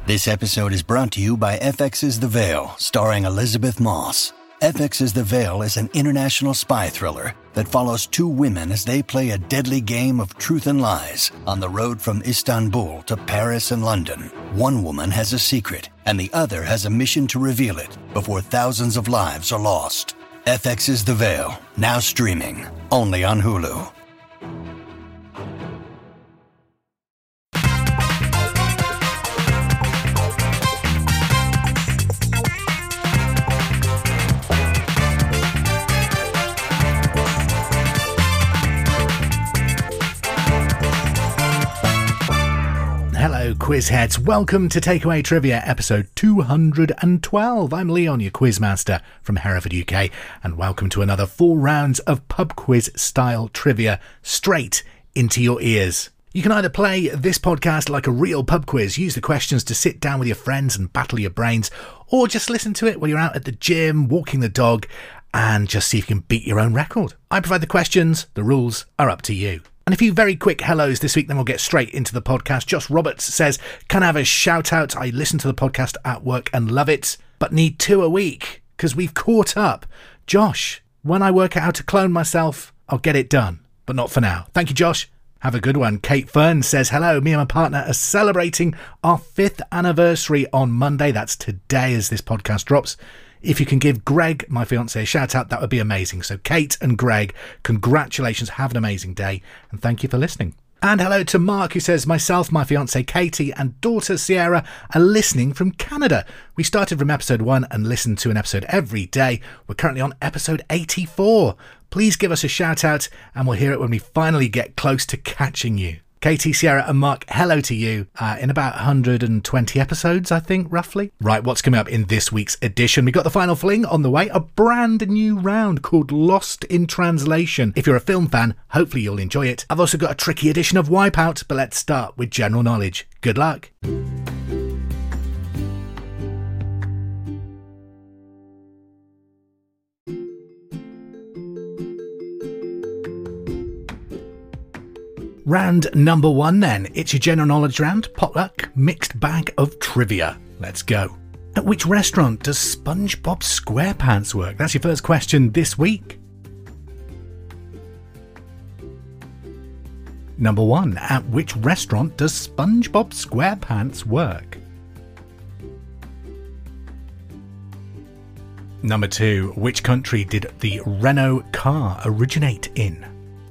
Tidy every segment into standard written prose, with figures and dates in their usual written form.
This episode is brought to you by FX's The Veil, starring Elizabeth Moss. FX's The Veil is an international spy thriller that follows two women as they play a deadly game of truth and lies on the road from Istanbul to Paris and London. One woman has a secret, and the other has a mission to reveal it before thousands of lives are lost. FX's The Veil, now streaming, only on Hulu. Hello, quiz heads. Welcome to Takeaway Trivia, episode 212. I'm Leon, your quizmaster from Hereford, UK, and welcome to another 4 rounds of pub quiz style trivia straight into your ears. You can either play this podcast like a real pub quiz, use the questions to sit down with your friends and battle your brains, or just listen to it while you're out at the gym, walking the dog, and just see if you can beat your own record. I provide the questions, the rules are up to you. And a few very quick hellos this week, then we'll get straight into the podcast. Josh Roberts says, can I have a shout out? I listen to the podcast at work and love it, but need 2 a week because we've caught up. Josh, when I work out how to clone myself, I'll get it done, but not for now. Thank you, Josh. Have a good one. Kate Fern says, hello, me and my partner are celebrating our 5th anniversary on Monday. That's today as this podcast drops. If you can give Greg, my fiancé, a shout out, that would be amazing. So Kate and Greg, congratulations, have an amazing day, and thank you for listening. And hello to Mark, who says, myself, my fiancée Katie and daughter Sierra are listening from Canada. We started from episode 1 and listen to an episode every day. We're currently on episode 84. Please give us a shout out and we'll hear it when we finally get close to catching you. Katie, Sierra and Mark, hello to you in about 120 episodes, I think, roughly. Right, what's coming up in this week's edition? We got the final fling on the way, a brand new round called Lost in Translation. If you're a film fan, hopefully you'll enjoy it. I've also got a tricky edition of Wipeout, but let's start with general knowledge. Good luck. Round number 1 then. It's your general knowledge round, potluck, mixed bag of trivia. Let's go. At which restaurant does SpongeBob SquarePants work? That's your first question this week. Number 1. At which restaurant does SpongeBob SquarePants work? Number 2. Which country did the Renault car originate in?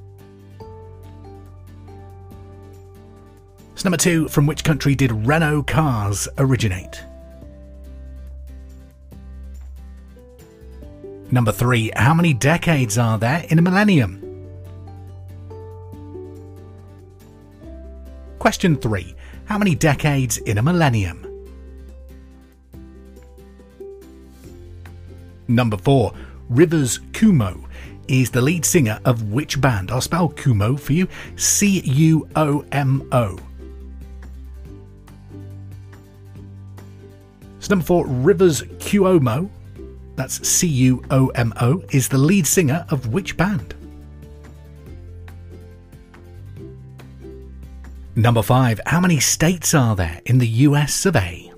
So number 2, from which country did Renault cars originate? Number 3, how many decades are there in a millennium? Question 3, how many decades in a millennium? Number 4, Rivers Cuomo is the lead singer of which band? I'll spell Cuomo for you, Cuomo. Number 4, Rivers Cuomo, that's Cuomo, is the lead singer of which band? Number 5, how many states are there in the US of A?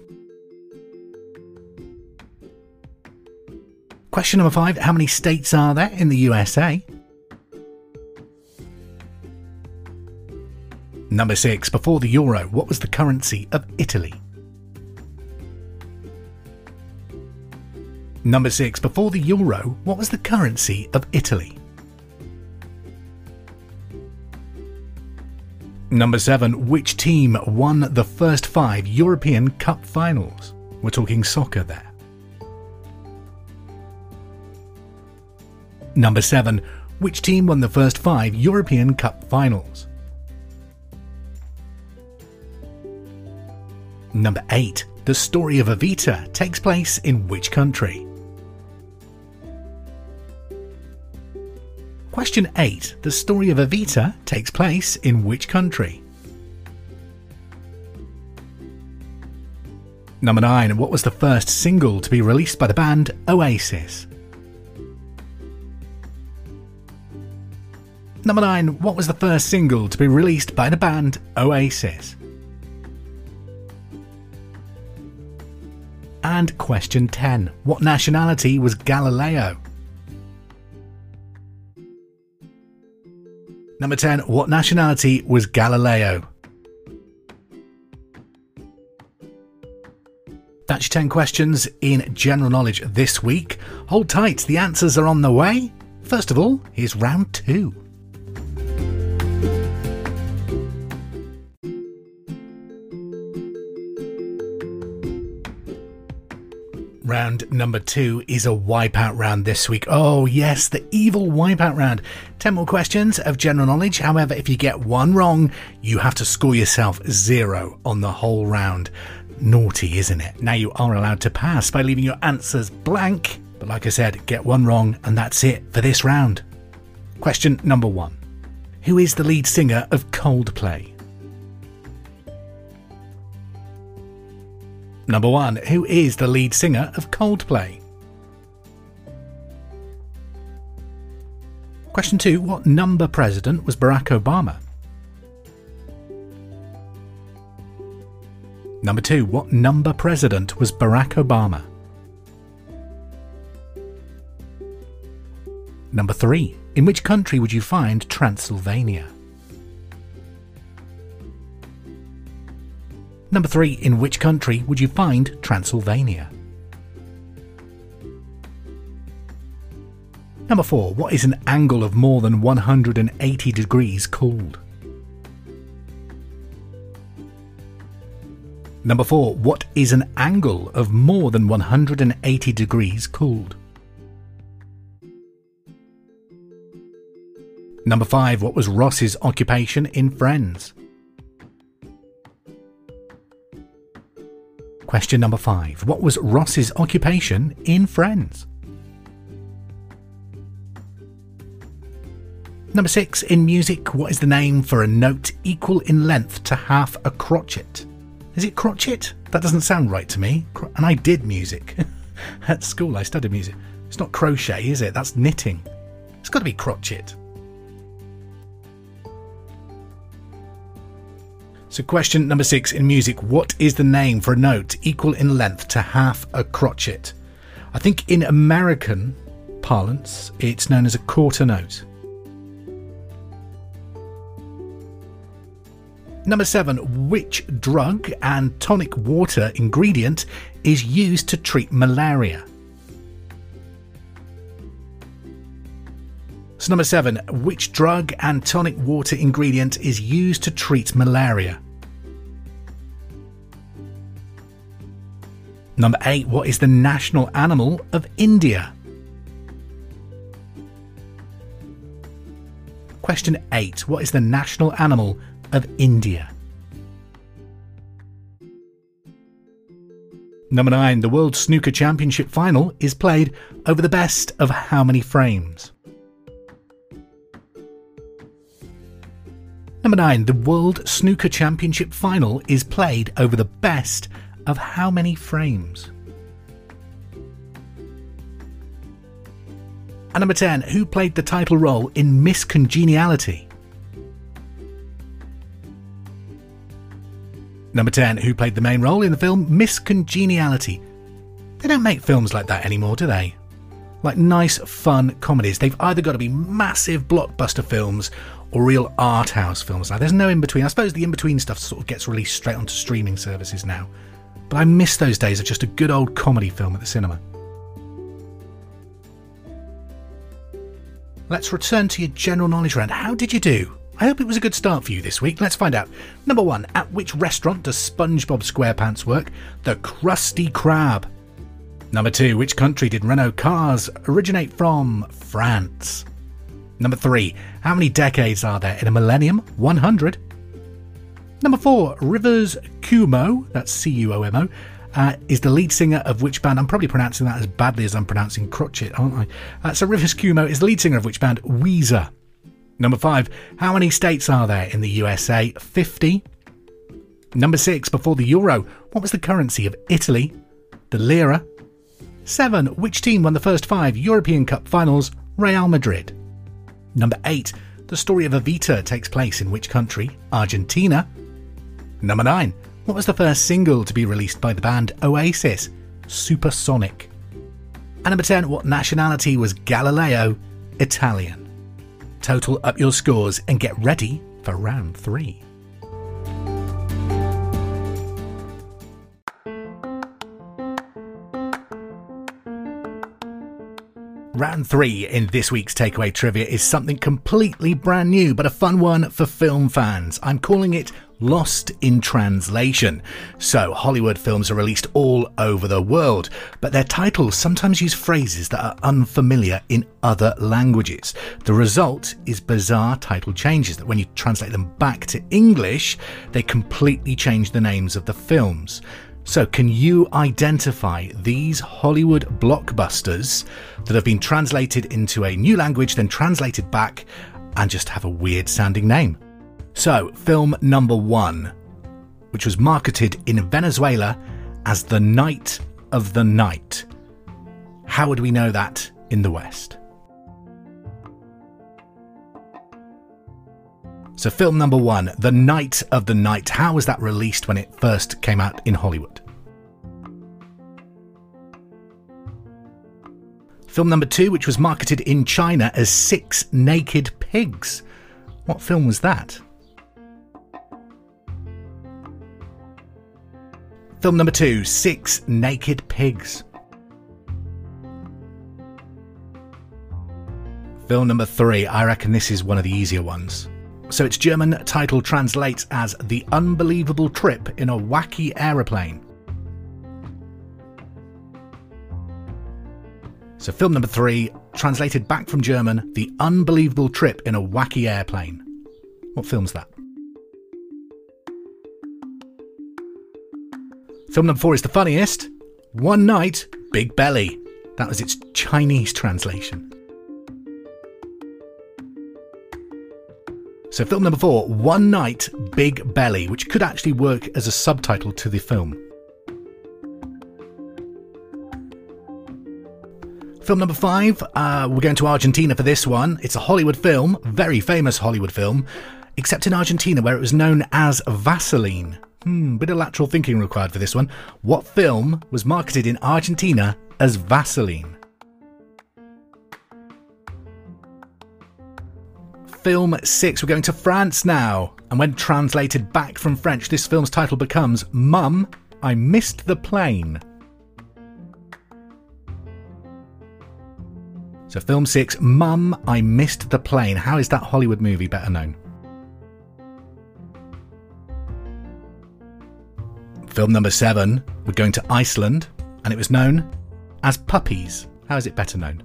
Question number 5, how many states are there in the USA? Number 6, before the euro, what was the currency of Italy? Number 6, before the euro, what was the currency of Italy? Number 7, which team won the first 5 European Cup finals? We're talking soccer there. Number 7, which team won the first 5 European Cup finals? Number 8, the story of Evita takes place in which country? Question 8. The story of Evita takes place in which country? Number 9. What was the first single to be released by the band Oasis? Number 9. What was the first single to be released by the band Oasis? And question 10. What nationality was Galileo? Number 10. What nationality was Galileo? That's your 10 questions in general knowledge this week. Hold tight, the answers are on the way. First of all, here's round 2. Round number 2 is a wipeout round this week. Oh yes, the evil wipeout round. 10 more questions of general knowledge. However, if you get one wrong, you have to score yourself 0 on the whole round. Naughty, isn't it? Now you are allowed to pass by leaving your answers blank. But like I said, get one wrong and that's it for this round. Question number 1. Who is the lead singer of Coldplay? Number 1. Who is the lead singer of Coldplay? Question 2. What number president was Barack Obama? Number 2. What number president was Barack Obama? Number 3. In which country would you find Transylvania? Number 3. In which country would you find Transylvania? Number 4. What is an angle of more than 180 degrees called? Number 4. What is an angle of more than 180 degrees called? Number 5. What was Ross's occupation in Friends? Question number 5. What was Ross's occupation in Friends? Number 6. In music, what is the name for a note equal in length to half a crotchet? Is it crotchet? That doesn't sound right to me. And I did music. At school I studied music. It's not crochet, is it? That's knitting. It's got to be crotchet. So question number 6. In music, what is the name for a note equal in length to half a crotchet? I think in American parlance, it's known as a quarter note. Number 7. Which drug and tonic water ingredient is used to treat malaria? So number 7. Which drug and tonic water ingredient is used to treat malaria? Number 8. What is the national animal of India? Question 8. What is the national animal of India? Number 9. The World Snooker Championship final is played over the best of how many frames? Number 9. The World Snooker Championship final is played over the best of how many frames? And number 10. Who played the title role in Miss Congeniality? Number 10. Who played the main role in the film Miss Congeniality? They don't make films like that anymore, do they? Like nice, fun comedies. They've either got to be massive blockbuster films or real art house films. Now, there's no in-between. I suppose the in-between stuff sort of gets released straight onto streaming services now. But I miss those days of just a good old comedy film at the cinema. Let's return to your general knowledge round. How did you do? I hope it was a good start for you this week. Let's find out. Number 1. At which restaurant does SpongeBob SquarePants work? The Krusty Krab. Number 2. Which country did Renault cars originate from? France. Number 3. How many decades are there in a millennium? 100. Number 4. Rivers Cuomo, that's C-U-O-M-O, is the lead singer of which band? I'm probably pronouncing that as badly as I'm pronouncing crotchet, aren't I? So Rivers Cuomo is the lead singer of which band? Weezer. Number 5. How many states are there in the USA? 50. Number 6. Before the Euro, what was the currency of Italy? The lira. 7. Which team won the first 5 European Cup finals? Real Madrid. Number 8. The story of Evita takes place in which country? Argentina. Number 9. What was the first single to be released by the band Oasis? supersonic. And number 10, what nationality was Galileo? Italian. Total up your scores and get ready for round 3. Round 3 in this week's Takeaway Trivia is something completely brand new, but a fun one for film fans. I'm calling it Lost in Translation. So, Hollywood films are released all over the world, but their titles sometimes use phrases that are unfamiliar in other languages. The result is bizarre title changes that when you translate them back to English, they completely change the names of the films. So can you identify these Hollywood blockbusters that have been translated into a new language, then translated back, and just have a weird sounding name? So, film number 1, which was marketed in Venezuela as The Night of the Night. How would we know that in the West? So film number 1, The Night of the Night. How was that released when it first came out in Hollywood? Film number 2, which was marketed in China as Six Naked Pigs. What film was that? Film number 2, Six Naked Pigs. Film number 3, I reckon this is one of the easier ones. So its German title translates as The Unbelievable Trip in a Wacky Aeroplane. So film number 3, translated back from German, The Unbelievable Trip in a Wacky Airplane. What film's that? Film number 4 is the funniest. One Night, Big Belly. That was its Chinese translation. So film number 4, One Night, Big Belly, which could actually work as a subtitle to the film. Film number 5, we're going to Argentina for this one. It's a Hollywood film, very famous Hollywood film, except in Argentina where it was known as Vaseline. Bit of lateral thinking required for this one. What film was marketed in Argentina as Vaseline? Film 6, we're going to France now. And when translated back from French, this film's title becomes Mum, I Missed the Plane. So film 6, Mum, I Missed the Plane. How is that Hollywood movie better known? Film number 7, we're going to Iceland, and it was known as Puppies. How is it better known?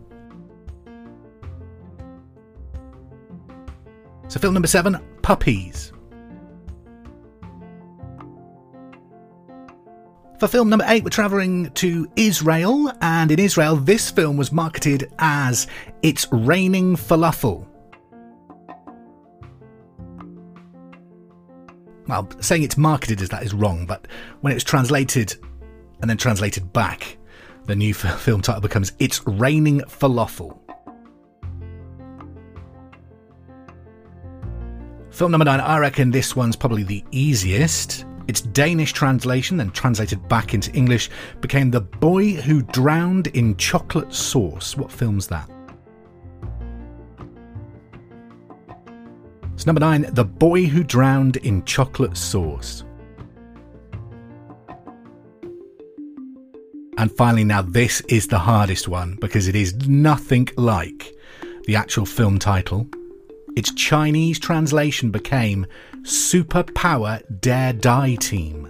So film number 7, Puppies. For film number 8, we're travelling to Israel, and in Israel, this film was marketed as It's Raining Falafel. Well, saying it's marketed as that is wrong, but when it's translated and then translated back, the new film title becomes It's Raining Falafel. Film number 9, I reckon this one's probably the easiest. Its Danish translation, then translated back into English, became The Boy Who Drowned in Chocolate Sauce. What film's that? So number 9, The Boy Who Drowned in Chocolate Sauce. And finally, now this is the hardest one because it is nothing like the actual film title. Its Chinese translation became Superpower Dare Die Team.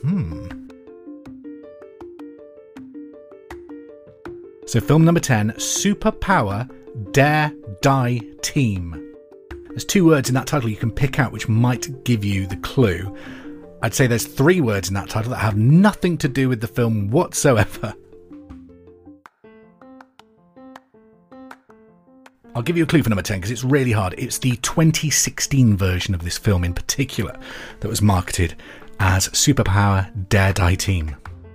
So film number 10, Superpower Dare Die Team. There's 2 words in that title you can pick out which might give you the clue. I'd say there's 3 words in that title that have nothing to do with the film whatsoever. I'll give you a clue for number 10 because it's really hard. It's the 2016 version of this film in particular that was marketed as Superpower Dare Die Team.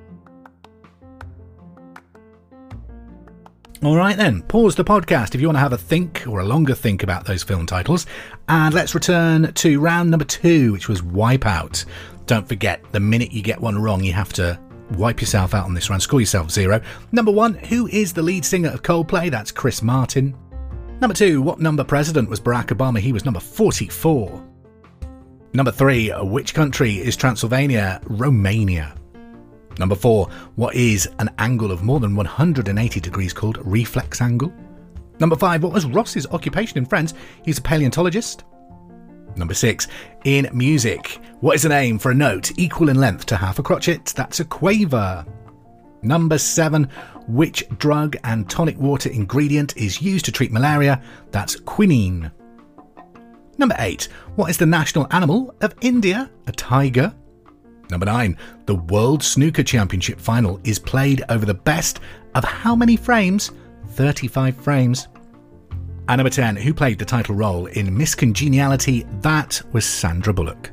Alright then, pause the podcast if you want to have a think or a longer think about those film titles. And let's return to round number 2, which was Wipeout. Don't forget, the minute you get one wrong, you have to wipe yourself out on this round, score yourself 0. Number 1, who is the lead singer of Coldplay? That's Chris Martin. Number 2, what number president was Barack Obama? He was number 44. Number 3, which country is Transylvania? Romania. Number 4, what is an angle of more than 180 degrees called reflex angle? Number 5, what was Ross's occupation in Friends? He's a paleontologist. Number 6, in music, what is the name for a note equal in length to half a crotchet? That's a quaver. Number 7, which drug and tonic water ingredient is used to treat malaria? That's quinine. Number 8, what is the national animal of India? A tiger. Number 9, the World Snooker Championship final is played over the best of how many frames? 35 frames. And number 10, who played the title role in Miss Congeniality? That was Sandra Bullock.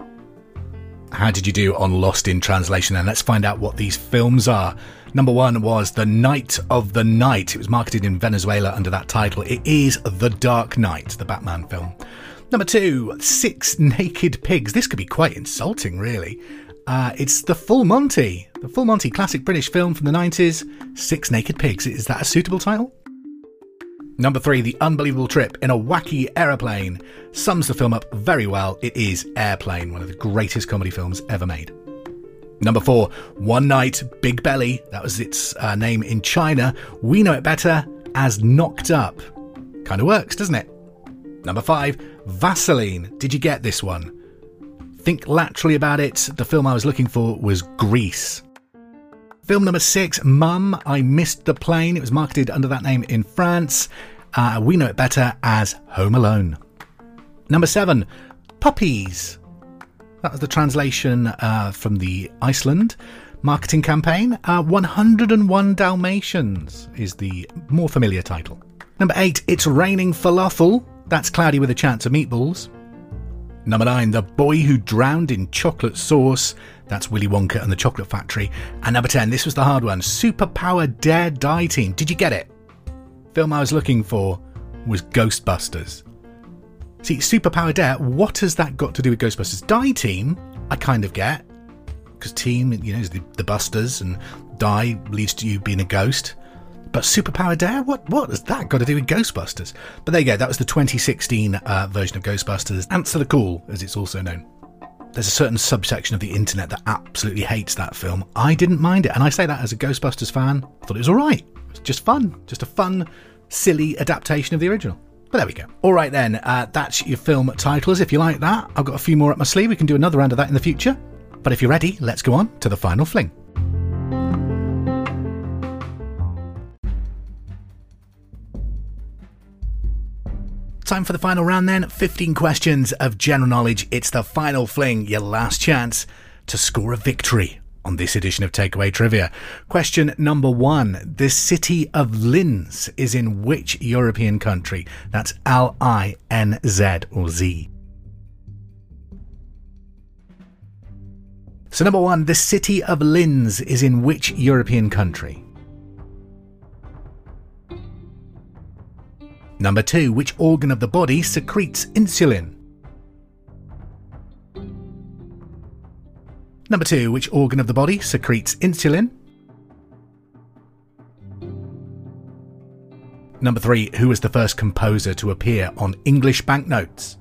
How did you do on Lost in Translation then? Let's find out what these films are. Number 1 was The Night of the Night. It was marketed in Venezuela under that title. It is The Dark Knight, the Batman film. Number 2, Six Naked Pigs. This could be quite insulting, really. It's The Full Monty. The Full Monty, classic British film from the 90s. Six Naked Pigs. Is that a suitable title? Number 3, The Unbelievable Trip in a Wacky Aeroplane. Sums the film up very well. It is Airplane, one of the greatest comedy films ever made. Number 4, One Night, Big Belly. That was its name in China. We know it better as Knocked Up. Kind of works, doesn't it? Number 5, Vaseline. Did you get this one? Think laterally about it. The film I was looking for was Grease. Film number 6, Mum, I Missed the Plane. It was marketed under that name in France. We know it better as Home Alone. Number 7, Puppies. That was the translation from the Iceland marketing campaign. 101 Dalmatians is the more familiar title. Number 8, It's Raining Falafel. That's Cloudy with a Chance of Meatballs. Number 9, The Boy Who Drowned in Chocolate Sauce. That's Willy Wonka and the Chocolate Factory. And number 10, this was the hard one, Superpower Dare Die Team. Did you get it? Film I was looking for was Ghostbusters. See, Superpower Dare, what has that got to do with Ghostbusters? Die Team, I kind of get. Because team, is the Busters, and die leads to you being a ghost. But Superpower Dare? What has that got to do with Ghostbusters? But there you go, that was the 2016 version of Ghostbusters. Answer the Call, as it's also known. There's a certain subsection of the internet that absolutely hates that film. I didn't mind it, and I say that as a Ghostbusters fan. I thought it was alright. It was just fun. Just a fun, silly adaptation of the original. But there we go. Alright then, that's your film titles. If you like that, I've got a few more up my sleeve. We can do another round of that in the future. But if you're ready, let's go on to the final fling. Time for the final round then. 15 questions of general knowledge. It's the final fling, your last chance to score a victory on this edition of Takeaway Trivia. Question number 1. The city of Linz is in which European country? That's L-I-N-Z or Z. So number 1, the city of Linz is in which European country? Number 2, which organ of the body secretes insulin? Number 2, which organ of the body secretes insulin? Number 3, who was the first composer to appear on English banknotes?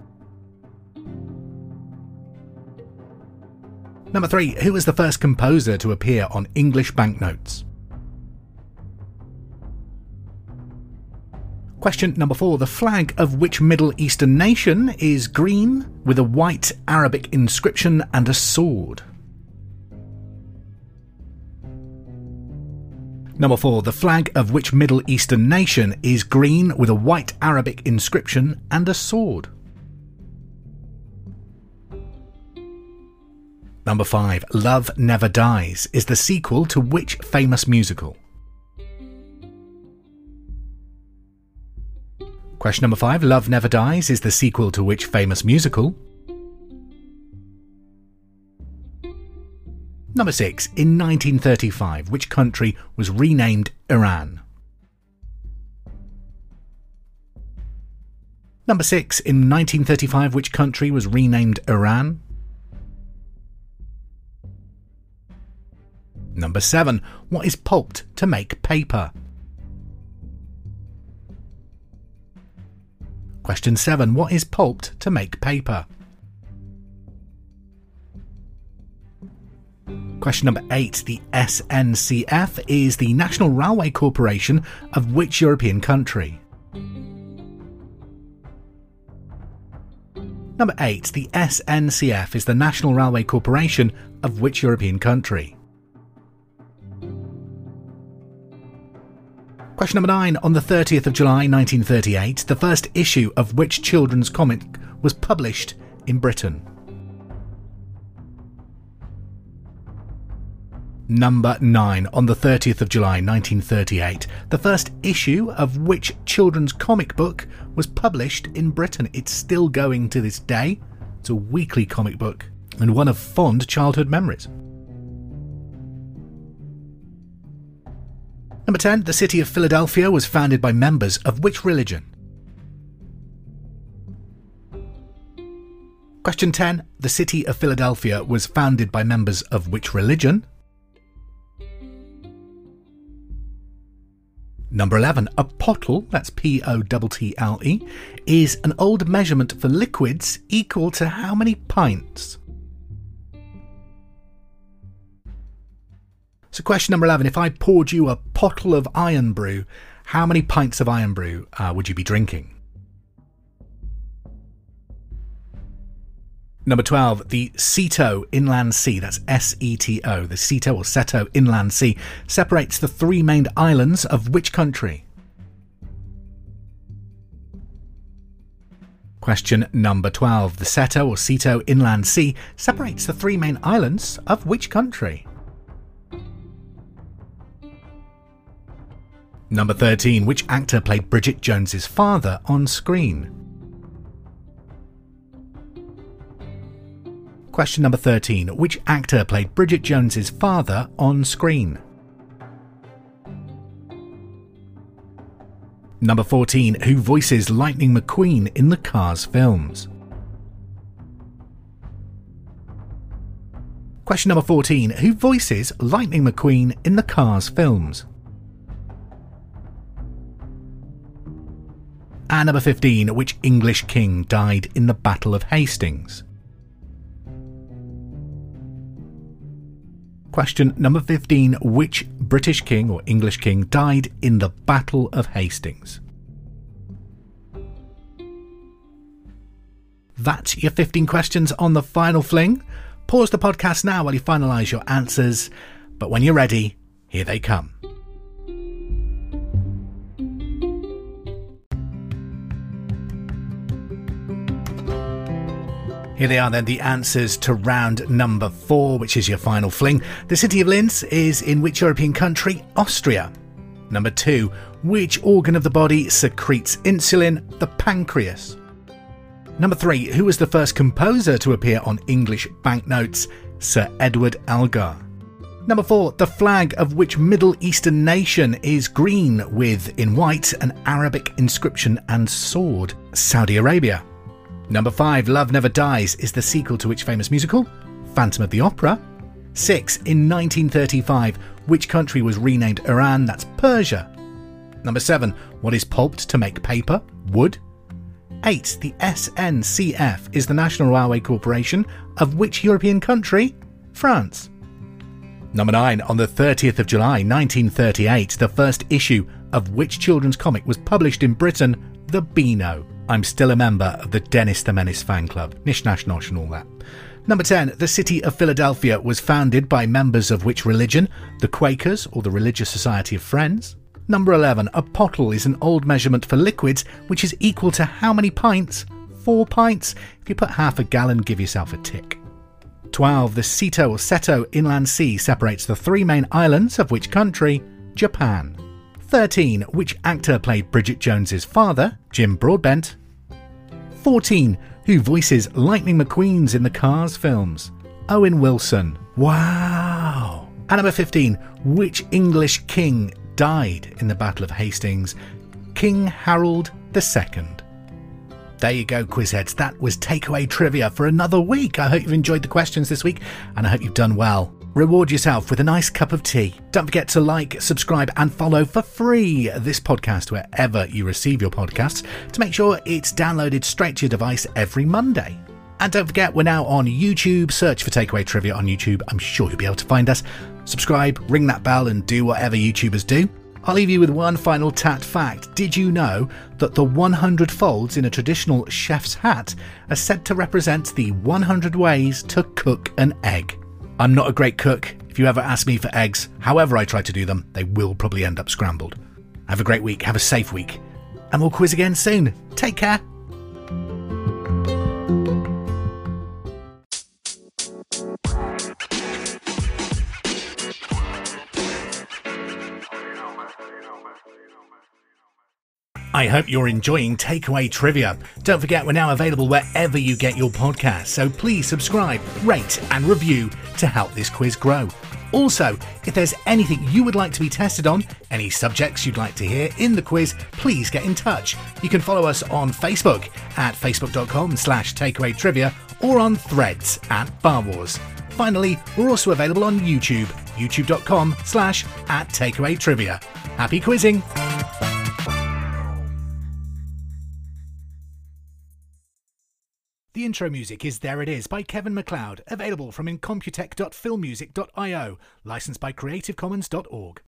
Number 3, who was the first composer to appear on English banknotes? Question number 4. The flag of which Middle Eastern nation is green with a white Arabic inscription and a sword? Number 4. The flag of which Middle Eastern nation is green with a white Arabic inscription and a sword? Number 5. Love Never Dies is the sequel to which famous musical? Question number 5. Love Never Dies is the sequel to which famous musical? Number 6. In 1935, which country was renamed Iran? Number 6. In 1935, which country was renamed Iran? Number 7. What is pulped to make paper? Question 7. What is pulped to make paper? Question number 8. The SNCF is the National Railway Corporation of which European country? Number 8. The SNCF is the National Railway Corporation of which European country? Question number 9. On the 30th of July 1938, the first issue of which children's comic was published in Britain? Number 9. On the 30th of July 1938, the first issue of which children's comic book was published in Britain? It's still going to this day. It's a weekly comic book and one of fond childhood memories. Number 10. The city of Philadelphia was founded by members of which religion? Question 10. The city of Philadelphia was founded by members of which religion? Number 11. A pottle, that's P-O-T-T-L-E, is an old measurement for liquids equal to how many pints? So question number 11. If I poured you a pottle of iron brew, how many pints of iron brew would you be drinking? Number 12. The Seto Inland Sea, that's S-E-T-O, the Seto or Seto Inland Sea, separates the three main islands of which country? Question number 12. The Seto or Seto Inland Sea separates the three main islands of which country? Number 13. Which actor played Bridget Jones's father on screen? Question number 13. Which actor played Bridget Jones's father on screen? Number 14. Who voices Lightning McQueen in the Cars films? Question number 14. Who voices Lightning McQueen in the Cars films? And number 15. Which English king died in the Battle of Hastings? Question number 15. Which British king or English king died in the Battle of Hastings? That's your 15 questions on the final fling. Pause the podcast now while you finalise your answers. But when you're ready, here they come. Here they are then, the answers to round number 4, which is your final fling. The city of Linz is in which European country? Austria. Number 2, which organ of the body secretes insulin? The pancreas. Number 3, who was the first composer to appear on English banknotes? Sir Edward Elgar. Number 4, the flag of which Middle Eastern nation is green with, in white, an Arabic inscription and sword? Saudi Arabia. Number 5, Love Never Dies is the sequel to which famous musical? Phantom of the Opera. 6, in 1935, which country was renamed Iran? That's Persia. Number 7, what is pulped to make paper? Wood. 8, the SNCF is the National Railway Corporation of which European country? France. Number 9, on the 30th of July 1938, the first issue of which children's comic was published in Britain? The Beano. I'm still a member of the Dennis the Menace fan club. Nish nash nosh and all that. Number 10. The city of Philadelphia was founded by members of which religion? The Quakers or the Religious Society of Friends? Number 11. A pottle is an old measurement for liquids which is equal to how many pints? 4 pints. If you put half a gallon, give yourself a tick. 12. The Seto or Seto Inland Sea separates the three main islands of which country? Japan. 13. Which actor played Bridget Jones's father? Jim Broadbent. 14. Who voices Lightning McQueen in the Cars films? Owen Wilson. Wow. And number 15. Which English king died in the Battle of Hastings? King Harold II. There you go, Quizheads. That was takeaway trivia for another week. I hope you've enjoyed the questions this week and I hope you've done well. Reward yourself with a nice cup of tea. Don't forget to like, subscribe and follow for free this podcast wherever you receive your podcasts to make sure it's downloaded straight to your device every Monday. And don't forget, we're now on YouTube. Search for Takeaway Trivia on YouTube. I'm sure you'll be able to find us. Subscribe, ring that bell and do whatever YouTubers do. I'll leave you with one final tat fact. Did you know that the 100 folds in a traditional chef's hat are said to represent the 100 ways to cook an egg? I'm not a great cook. If you ever ask me for eggs, however I try to do them, they will probably end up scrambled. Have a great week, have a safe week, and we'll quiz again soon. Take care. I hope you're enjoying Takeaway Trivia. Don't forget, we're now available wherever you get your podcasts, so please subscribe, rate and review to help this quiz grow. Also, if there's anything you would like to be tested on, any subjects you'd like to hear in the quiz, please get in touch. You can follow us on Facebook at facebook.com/takeawaytrivia or on Threads at Bar Wars. Finally, we're also available on YouTube, youtube.com/@takeawaytrivia. Happy quizzing! The intro music is There It Is by Kevin MacLeod, available from incompetech.filmmusic.io, licensed by creativecommons.org.